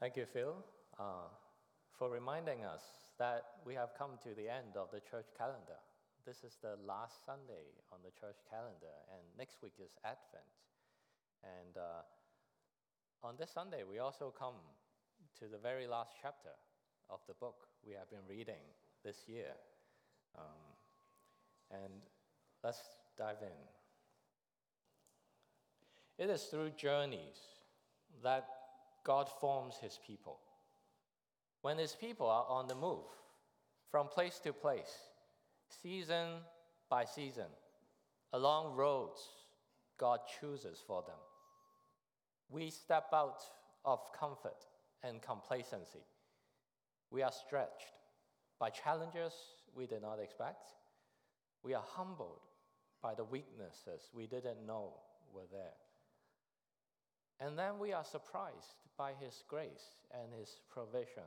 Thank you, Phil, for reminding us that we have come to the end of the church calendar. This is the last Sunday on the church calendar, and next week is Advent. And on this Sunday, we also come to the very last chapter of the book we have been reading this year. And let's dive in. It is through journeys that God forms his people. When his people are on the move, from place to place, season by season, along roads God chooses for them, we step out of comfort and complacency. We are stretched by challenges we did not expect. We are humbled by the weaknesses we didn't know were there. And then we are surprised by his grace and his provision.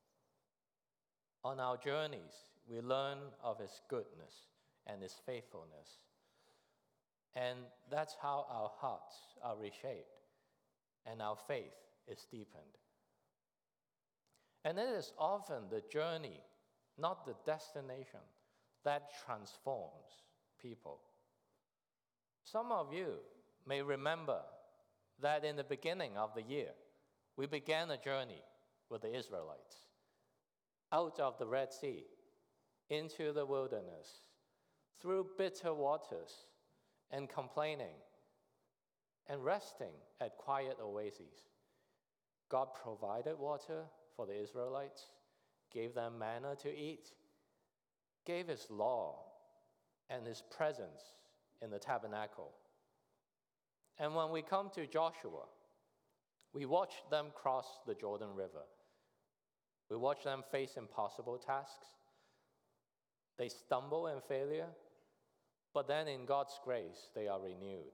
On our journeys, we learn of his goodness and his faithfulness. And that's how our hearts are reshaped and our faith is deepened. And it is often the journey, not the destination, that transforms people. Some of you may remember that in the beginning of the year, we began a journey with the Israelites out of the Red Sea, into the wilderness, through bitter waters, and complaining, and resting at quiet oases. God provided water for the Israelites, gave them manna to eat, gave his law and his presence in the tabernacle. And when we come to Joshua, we watch them cross the Jordan River. We watch them face impossible tasks. They stumble in failure, but then in God's grace, they are renewed.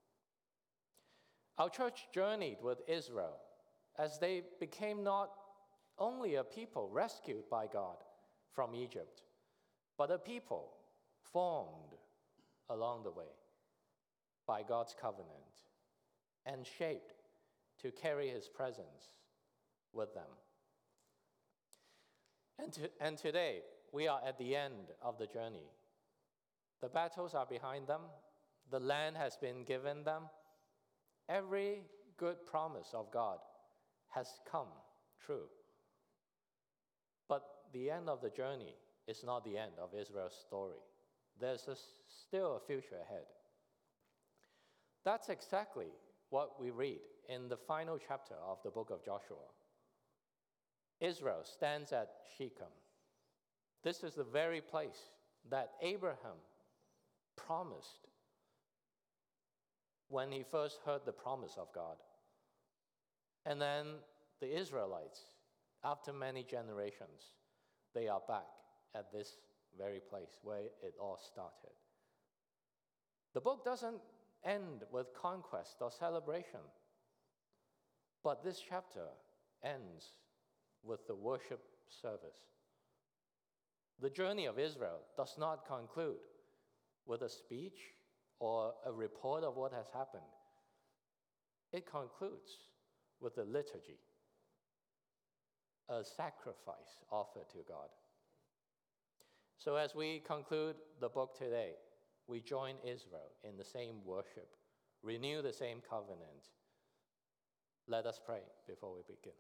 Our church journeyed with Israel as they became not only a people rescued by God from Egypt, but a people formed along the way by God's covenant and shaped to carry his presence with them. And today, we are at the end of the journey. The battles are behind them. The land has been given them. Every good promise of God has come true. But the end of the journey is not the end of Israel's story. There's still a future ahead. That's exactly what we read in the final chapter of the book of Joshua. Israel stands at Shechem. This is the very place that Abraham promised when he first heard the promise of God. And then the Israelites, after many generations, they are back at this very place where it all started. The book doesn't end with conquest or celebration, but this chapter ends with the worship service. The journey of Israel does not conclude with a speech or a report of what has happened. It concludes with a liturgy, a sacrifice offered to God. So as we conclude the book today, we join Israel in the same worship, renew the same covenant. Let us pray before we begin.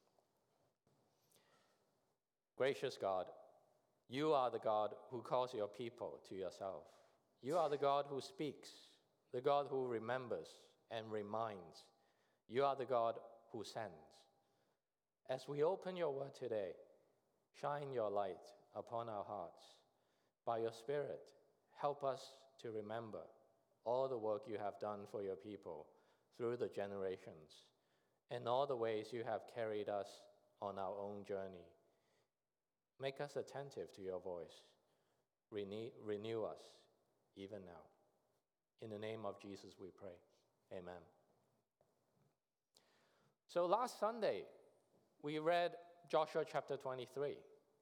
Gracious God, you are the God who calls your people to yourself. You are the God who speaks, the God who remembers and reminds. You are the God who sends. As we open your word today, shine your light upon our hearts. By your Spirit, help us to remember all the work you have done for your people through the generations and all the ways you have carried us on our own journey. Make us attentive to your voice. Renew us even now. In the name of Jesus we pray. Amen. So last Sunday, we read Joshua chapter 23.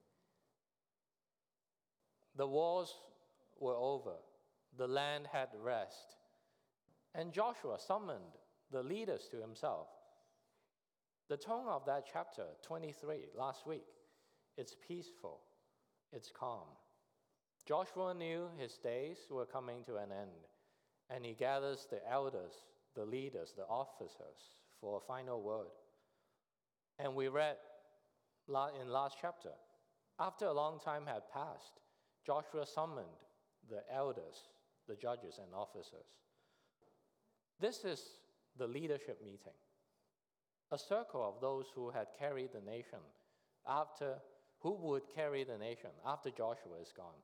The wars were over. The land had rest. And Joshua summoned the leaders to himself. The tone of that chapter 23 last week, it's peaceful, it's calm. Joshua knew his days were coming to an end, and he gathers the elders, the leaders, the officers for a final word. And we read in last chapter, after a long time had passed, Joshua summoned the elders, the judges and officers. This is the leadership meeting, a circle of those who had carried the nation who would carry the nation after Joshua is gone.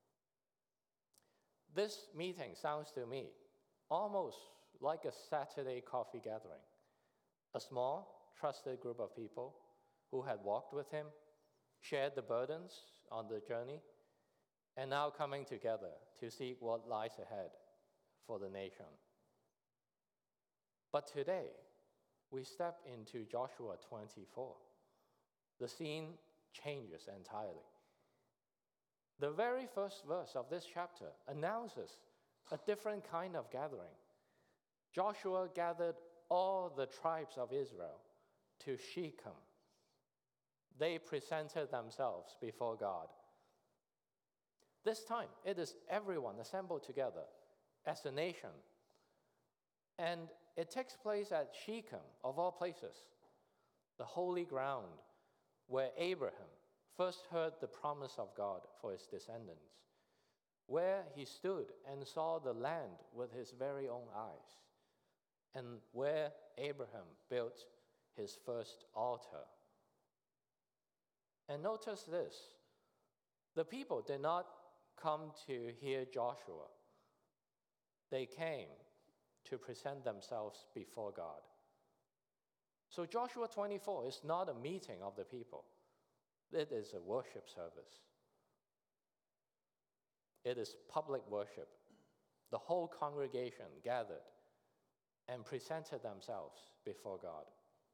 This meeting sounds to me almost like a Saturday coffee gathering, a small, trusted group of people who had walked with him, shared the burdens on the journey, and now coming together to seek what lies ahead for the nation. But today, we step into Joshua 24. The scene changes entirely. The very first verse of this chapter announces a different kind of gathering. Joshua gathered all the tribes of Israel to Shechem. They presented themselves before God. This time, it is everyone assembled together as a nation. And it takes place at Shechem, of all places, the holy ground where Abraham first heard the promise of God for his descendants, where he stood and saw the land with his very own eyes, and where Abraham built his first altar. And notice this, the people did not come to hear Joshua. They came to present themselves before God. So Joshua 24 is not a meeting of the people. It is a worship service. It is public worship. The whole congregation gathered and presented themselves before God.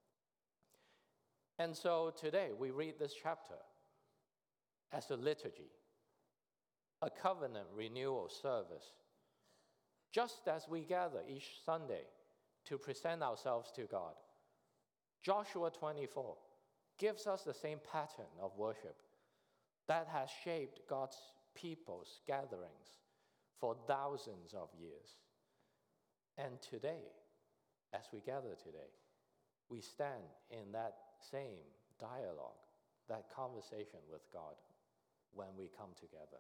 And so today we read this chapter as a liturgy, a covenant renewal service. Just as we gather each Sunday to present ourselves to God, Joshua 24 gives us the same pattern of worship that has shaped God's people's gatherings for thousands of years. And today, as we gather today, we stand in that same dialogue, that conversation with God when we come together.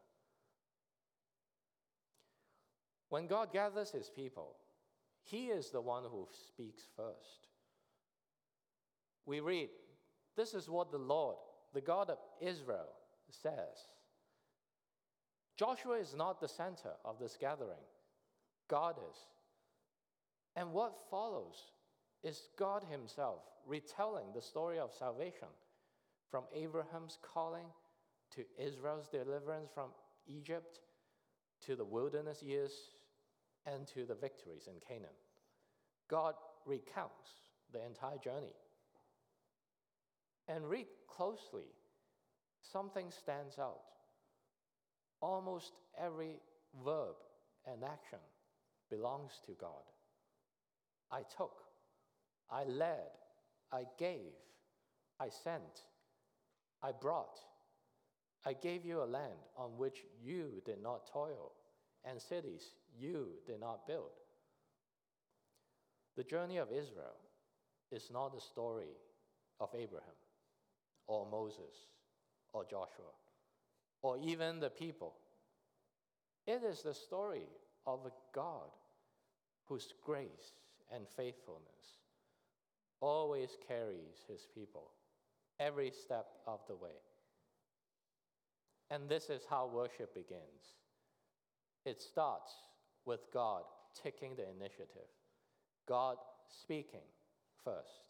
When God gathers his people, he is the one who speaks first. We read, this is what the Lord, the God of Israel, says. Joshua is not the center of this gathering. God is. And what follows is God himself retelling the story of salvation, from Abraham's calling to Israel's deliverance from Egypt, to the wilderness years, and to the victories in Canaan. God recounts the entire journey. And read closely, something stands out. Almost every verb and action belongs to God. I took, I led, I gave, I sent, I brought. I gave you a land on which you did not toil, and cities you did not build. The journey of Israel is not the story of Abraham, or Moses, or Joshua, or even the people. It is the story of a God whose grace and faithfulness always carries his people every step of the way. And this is how worship begins. It starts with God taking the initiative, God speaking first.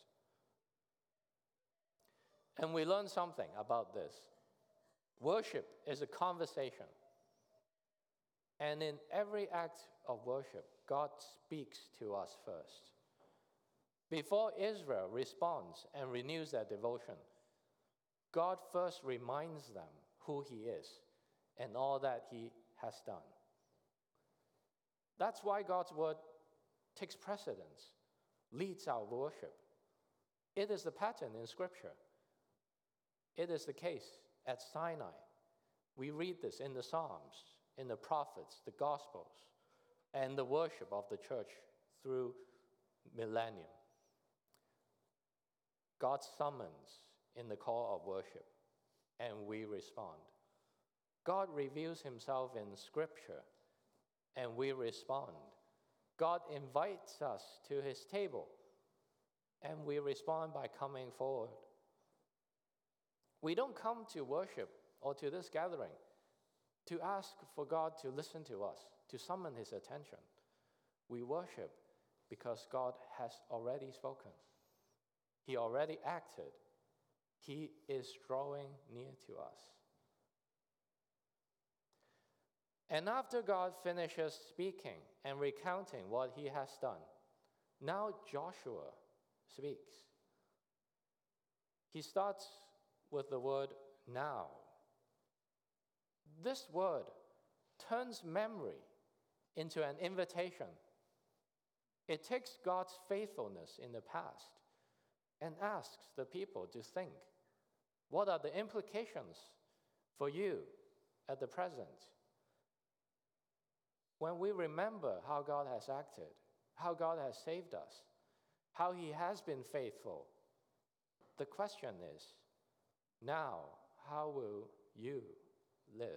And we learn something about this. Worship is a conversation. And in every act of worship, God speaks to us first. Before Israel responds and renews their devotion, God first reminds them who he is and all that he has done. That's why God's word takes precedence, leads our worship. It is the pattern in Scripture. It is the case at Sinai. We read this in the Psalms, in the prophets, the Gospels, and the worship of the church through millennium. God summons in the call of worship, and we respond. God reveals himself in Scripture, and we respond. God invites us to his table, and we respond by coming forward. We don't come to worship or to this gathering to ask for God to listen to us, to summon his attention. We worship because God has already spoken. He already acted. He is drawing near to us. And after God finishes speaking and recounting what he has done, now Joshua speaks. He starts with the word now. This word turns memory into an invitation. It takes God's faithfulness in the past and asks the people to think, what are the implications for you at the present? When we remember how God has acted, how God has saved us, how he has been faithful, the question is, now, how will you live?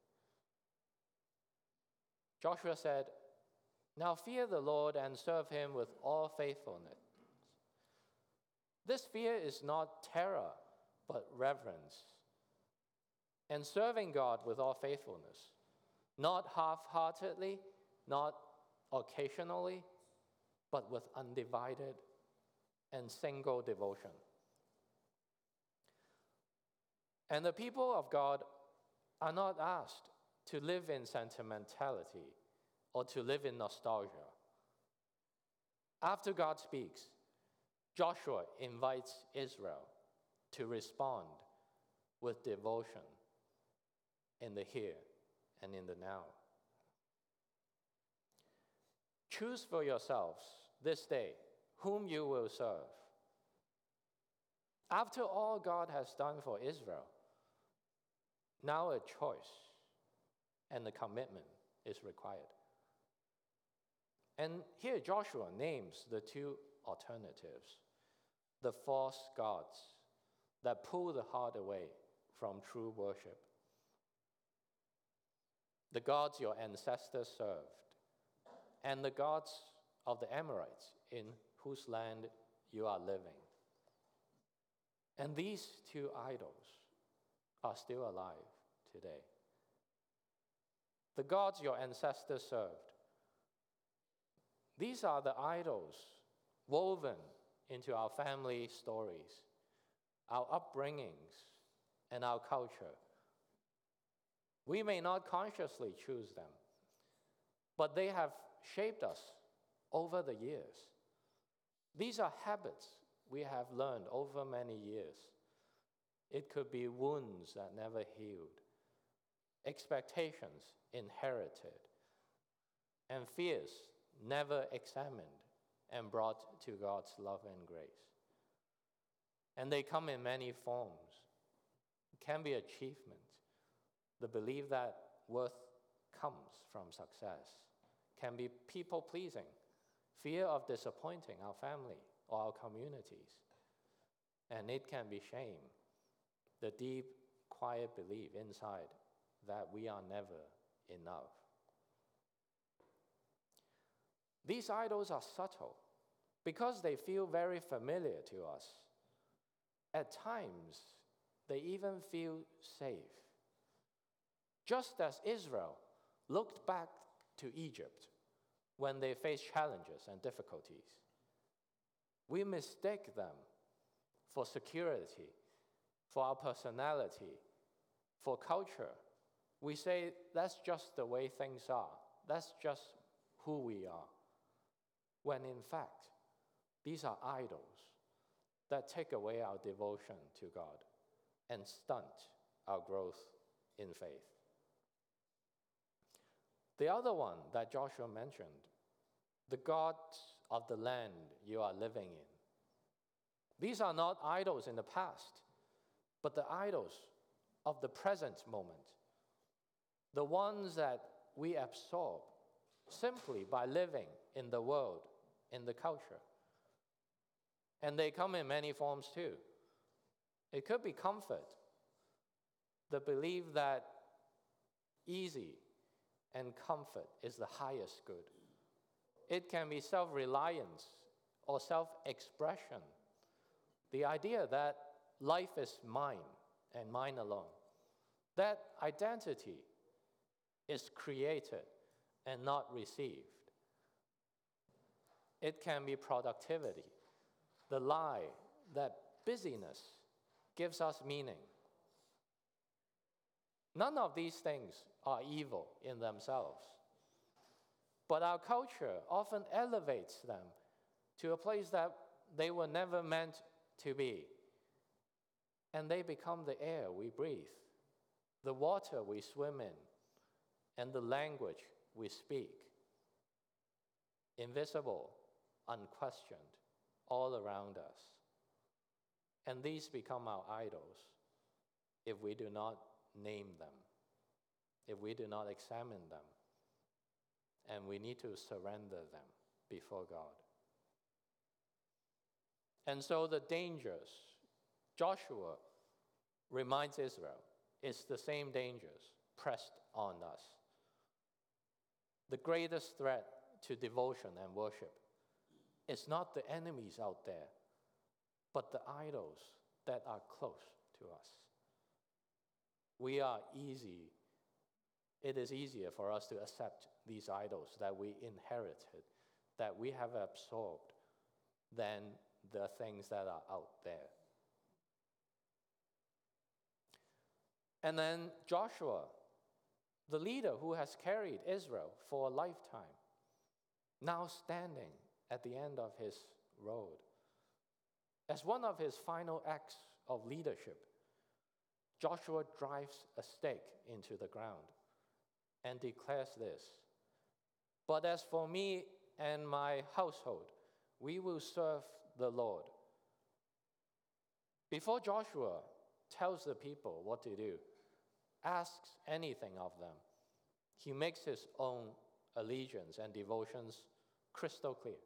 Joshua said, now fear the Lord and serve him with all faithfulness. This fear is not terror, but reverence. And serving God with all faithfulness, not half-heartedly, not occasionally, but with undivided and single devotion. And the people of God are not asked to live in sentimentality or to live in nostalgia. After God speaks, Joshua invites Israel to respond with devotion in the here and in the now. Choose for yourselves this day whom you will serve. After all God has done for Israel, now a choice and a commitment is required. And here Joshua names the two alternatives, the false gods that pull the heart away from true worship, the gods your ancestors served, and the gods of the Amorites in whose land you are living. And these two idols are still alive today. The gods your ancestors served. These are the idols woven into our family stories, our upbringings, and our culture. We may not consciously choose them, but they have shaped us over the years. These are habits we have learned over many years. It could be wounds that never healed, expectations inherited, and fears never examined and brought to God's love and grace. And they come in many forms. It can be achievement, the belief that worth comes from success, can be people-pleasing, fear of disappointing our family or our communities, and it can be shame, the deep, quiet belief inside that we are never enough. These idols are subtle because they feel very familiar to us. At times, they even feel safe. Just as Israel looked back to Egypt when they faced challenges and difficulties, we mistake them for security, for our personality, for culture. We say, that's just the way things are. That's just who we are. When in fact, these are idols that take away our devotion to God and stunt our growth in faith. The other one that Joshua mentioned, the gods of the land you are living in. These are not idols in the past, but the idols of the present moment, the ones that we absorb simply by living in the world, in the culture. And they come in many forms too. It could be comfort, the belief that easy and comfort is the highest good. It can be self-reliance or self-expression, the idea that life is mine and mine alone. That identity is created and not received. It can be productivity, the lie that busyness gives us meaning. None of these things are evil in themselves, but our culture often elevates them to a place that they were never meant to be. And they become the air we breathe, the water we swim in, and the language we speak. Invisible, unquestioned, all around us. And these become our idols if we do not name them, if we do not examine them, and we need to surrender them before God. And so the dangers Joshua reminds Israel is the same dangers pressed on us. The greatest threat to devotion and worship is not the enemies out there, but the idols that are close to us. It is easier for us to accept these idols that we inherited, that we have absorbed, than the things that are out there. And then Joshua, the leader who has carried Israel for a lifetime, now standing at the end of his road. As one of his final acts of leadership, Joshua drives a stake into the ground and declares this: "But as for me and my household, we will serve the Lord." Before Joshua tells the people what to do, asks anything of them, he makes his own allegiance and devotions crystal clear.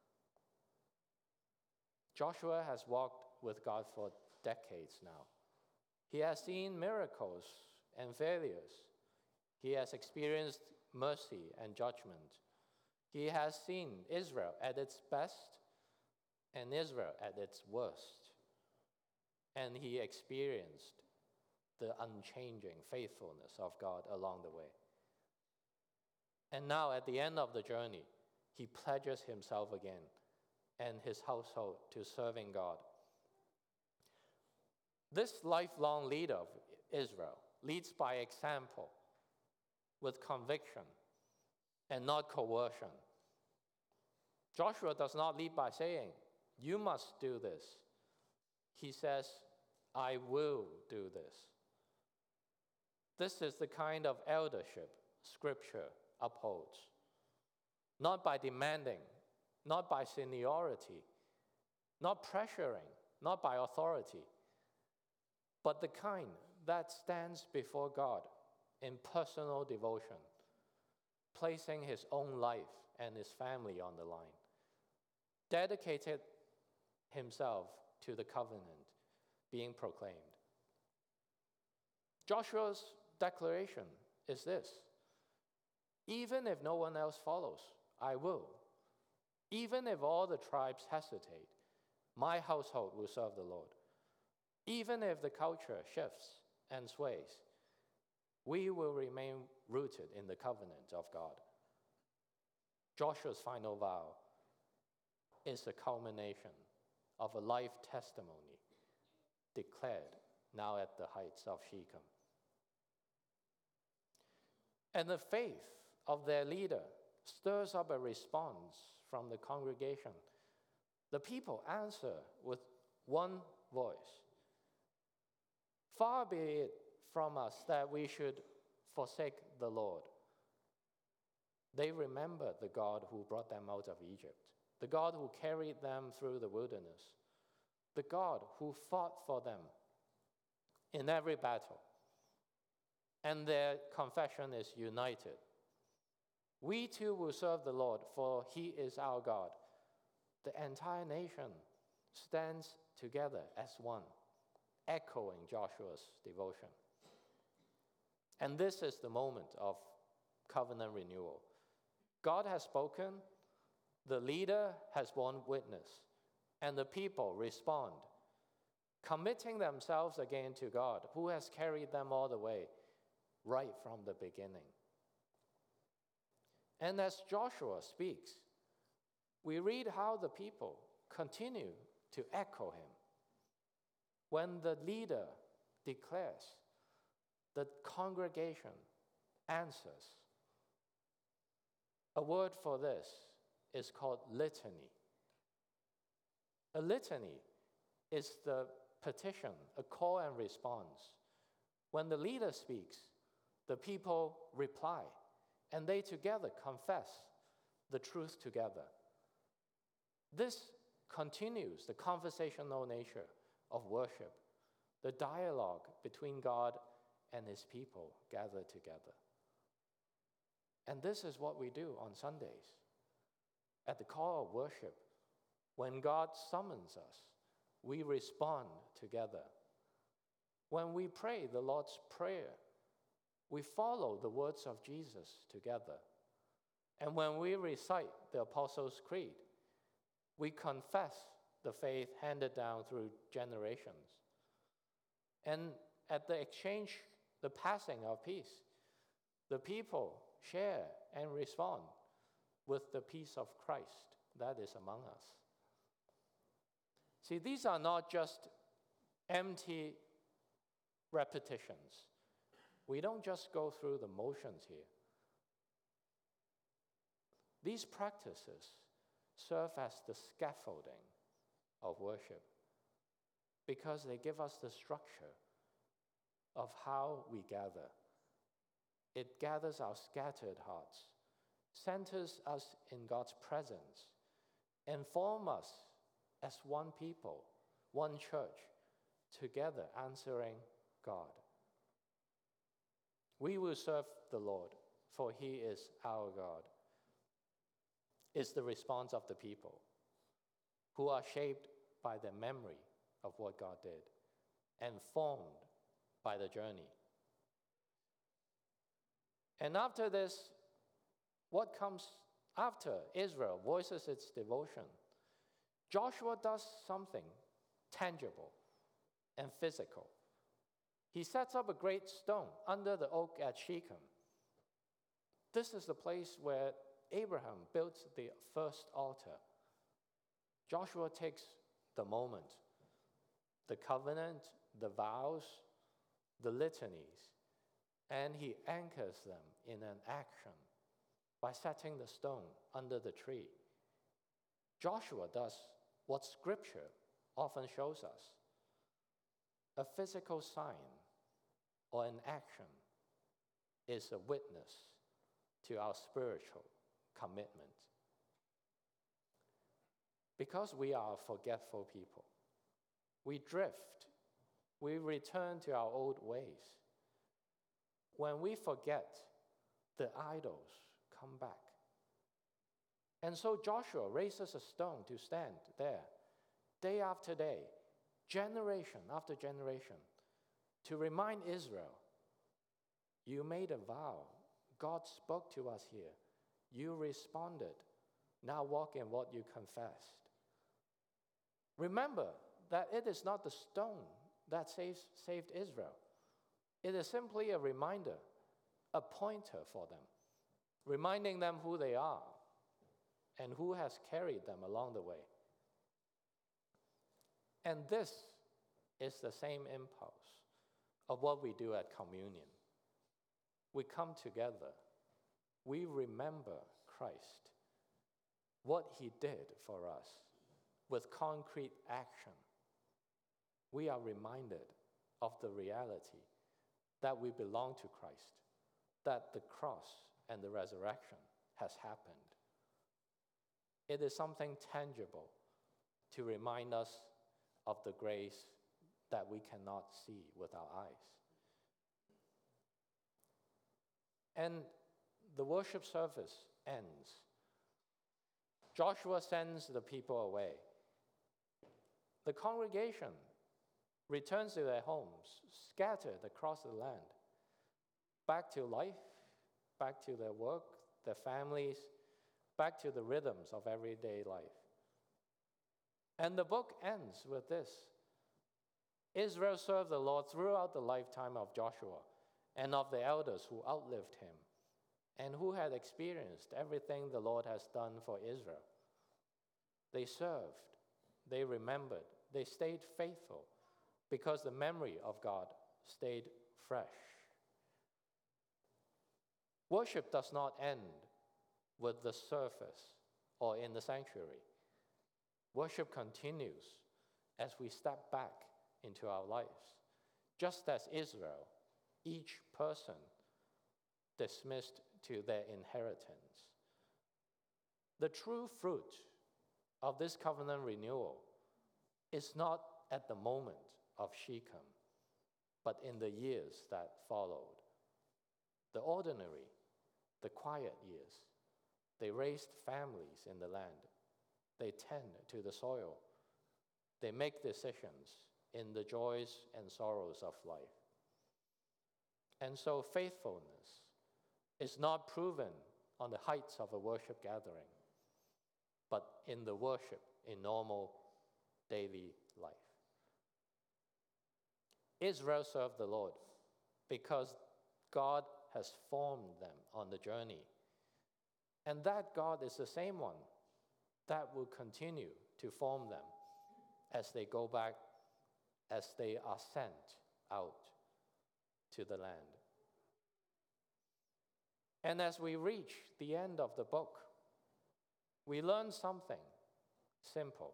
Joshua has walked with God for decades now. He has seen miracles and failures. He has experienced mercy and judgment. He has seen Israel at its best and Israel at its worst. And he experienced the unchanging faithfulness of God along the way. And now, at the end of the journey, he pledges himself again and his household to serving God. This lifelong leader of Israel leads by example, with conviction and not coercion. Joshua does not lead by saying, "You must do this." He says, "I will do this." This is the kind of eldership Scripture upholds. Not by demanding, not by seniority, not pressuring, not by authority, but the kind that stands before God in personal devotion, placing his own life and his family on the line, dedicated himself to the covenant being proclaimed. Joshua's declaration is this: "Even if no one else follows, I will. Even if all the tribes hesitate, my household will serve the Lord. Even if the culture shifts and sways, we will remain rooted in the covenant of God." Joshua's final vow is the culmination of a life testimony declared now at the heights of Shechem. And the faith of their leader stirs up a response from the congregation. The people answer with one voice: "Far be it from us that we should forsake the Lord." They remember the God who brought them out of Egypt, the God who carried them through the wilderness, the God who fought for them in every battle. And their confession is united. We too will serve the Lord, for he is our God. The entire nation stands together as one, echoing Joshua's devotion. And this is the moment of covenant renewal. God has spoken, the leader has borne witness, and the people respond, committing themselves again to God, who has carried them all the way, right from the beginning. And as Joshua speaks, we read how the people continue to echo him. When the leader declares, the congregation answers. A word for this is called litany. A litany is the petition, a call and response. When the leader speaks, the people reply, and they together confess the truth together. This continues the conversational nature of worship, the dialogue between God and his people gathered together. And this is what we do on Sundays. At the call of worship, when God summons us, we respond together. When we pray the Lord's Prayer, we follow the words of Jesus together. And when we recite the Apostles' Creed, we confess the faith handed down through generations. And at the exchange, the passing of peace, the people share and respond with the peace of Christ that is among us. See, these are not just empty repetitions. We don't just go through the motions here. These practices serve as the scaffolding of worship because they give us the structure of how we gather. It gathers our scattered hearts, centers us in God's presence, and forms us as one people, one church, together answering God. We will serve the Lord, for he is our God, is the response of the people who are shaped by the memory of what God did and formed by the journey. And after this, what comes after Israel voices its devotion? Joshua does something tangible and physical. He sets up a great stone under the oak at Shechem. This is the place where Abraham built the first altar. Joshua takes the moment, the covenant, the vows, the litanies, and he anchors them in an action by setting the stone under the tree. Joshua does what Scripture often shows us. A physical sign or an action is a witness to our spiritual commitment. Because we are a forgetful people, we drift, we return to our old ways. When we forget, the idols come back. And so Joshua raises a stone to stand there, day after day, generation after generation, to remind Israel, you made a vow. God spoke to us here. You responded. Now walk in what you confessed. Remember that it is not the stone that saved Israel. It is simply a reminder, a pointer for them, reminding them who they are and who has carried them along the way. And this is the same impulse of what we do at communion. We come together. We remember Christ, what he did for us with concrete action. We are reminded of the reality that we belong to Christ, that the cross and the resurrection has happened. It is something tangible to remind us of the grace that we cannot see with our eyes. And the worship service ends. Joshua sends the people away. The congregation returns to their homes, scattered across the land, back to life, back to their work, their families, back to the rhythms of everyday life. And the book ends with this. Israel served the Lord throughout the lifetime of Joshua and of the elders who outlived him and who had experienced everything the Lord has done for Israel. They served, they remembered, they stayed faithful because the memory of God stayed fresh. Worship does not end with the surface or in the sanctuary. Worship continues as we step back into our lives. Just as Israel, each person dismissed to their inheritance. The true fruit of this covenant renewal is not at the moment of Shechem, but in the years that followed. The ordinary, the quiet years. They raised families in the land. They tend to the soil. They make decisions in the joys and sorrows of life. And so faithfulness is not proven on the heights of a worship gathering, but in the worship in normal daily life. Israel served the Lord because God has formed them on the journey. And that God is the same one that will continue to form them as they go back, as they are sent out to the land. And as we reach the end of the book, we learn something simple.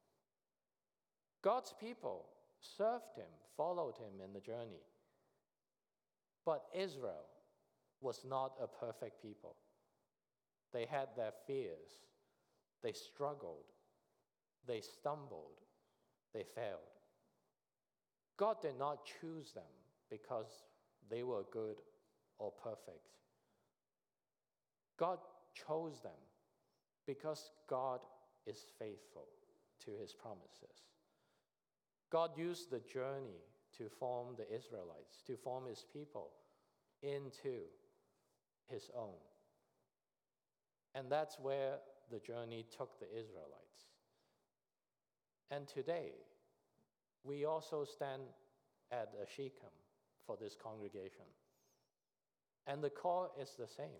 God's people served him, followed him in the journey. But Israel was not a perfect people. They had their fears. They struggled. They stumbled. They failed. God did not choose them because they were good or perfect. God chose them because God is faithful to his promises. God used the journey to form the Israelites, to form his people into his own. And that's where the journey took the Israelites. And today, we also stand at a Shechem for this congregation. And the call is the same.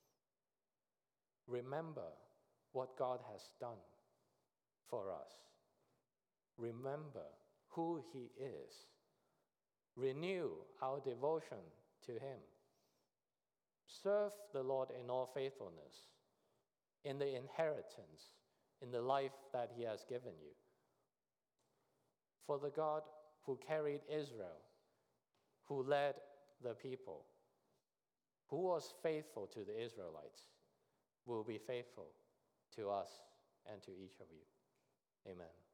Remember what God has done for us. Remember who he is. Renew our devotion to him. Serve the Lord in all faithfulness, in the inheritance, in the life that he has given you. For the God who carried Israel, who led the people, who was faithful to the Israelites, will be faithful to us and to each of you. Amen.